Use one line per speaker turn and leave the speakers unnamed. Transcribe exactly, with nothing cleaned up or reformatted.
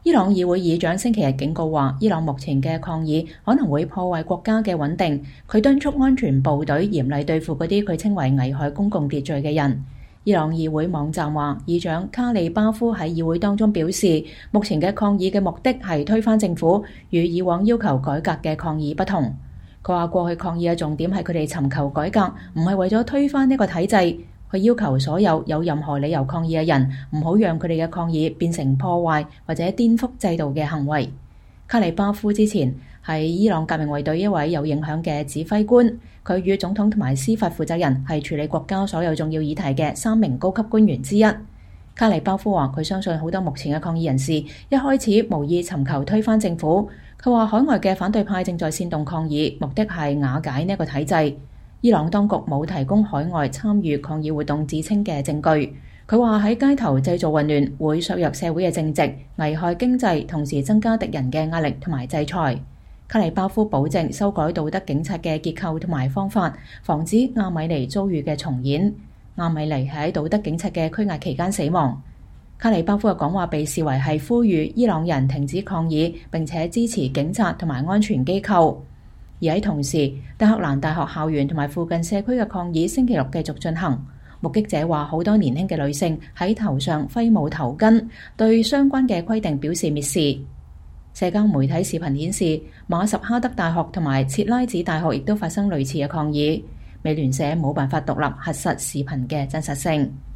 伊朗議會議長星期日警告話，伊朗目前嘅抗議可能會破壞國家嘅穩定。佢敦促安全部隊嚴厲對付嗰啲佢稱為危害公共秩序嘅人。伊朗議會網站話，議長卡利巴夫喺議會當中表示，目前嘅抗議嘅目的係推翻政府，與以往要求改革嘅抗議不同。佢話過去抗議嘅重點係佢哋尋求改革，唔係為咗推翻呢個體制。佢要求所有有任何理由抗議嘅人唔好讓佢哋嘅抗議變成破壞或者顛覆制度嘅行為。卡利巴夫之前係伊朗革命衛隊一位有影響嘅指揮官，佢與總統同埋司法負責人係處理國家所有重要議題嘅三名高級官員之一。卡利巴夫話佢相信好多目前嘅抗議人士一開始無意尋求推翻政府。佢話海外嘅反對派正在煽動抗議，目的係瓦解呢個體制。伊朗當局冇提供海外參與抗議活動指稱嘅證據。佢話喺街頭製造混亂會削弱社會嘅正直，危害經濟，同時增加敵人嘅壓力同埋制裁。卡利巴夫保證修改道德警察嘅結構同埋方法，防止阿米尼遭遇嘅重演。阿米尼喺道德警察嘅拘押期間死亡。卡利巴夫嘅講話被視為係呼籲伊朗人停止抗議，並且支持警察同埋安全機構。而喺同時，德黑蘭大學校園同埋附近社區嘅抗議星期六繼續進行。目擊者話，好多年輕嘅女性喺頭上揮舞頭巾，對相關嘅規定表示蔑視。社交媒體視頻顯示，馬什哈德大學同埋切拉子大學亦都發生類似嘅抗議。美聯社冇辦法獨立核實視頻嘅真實性。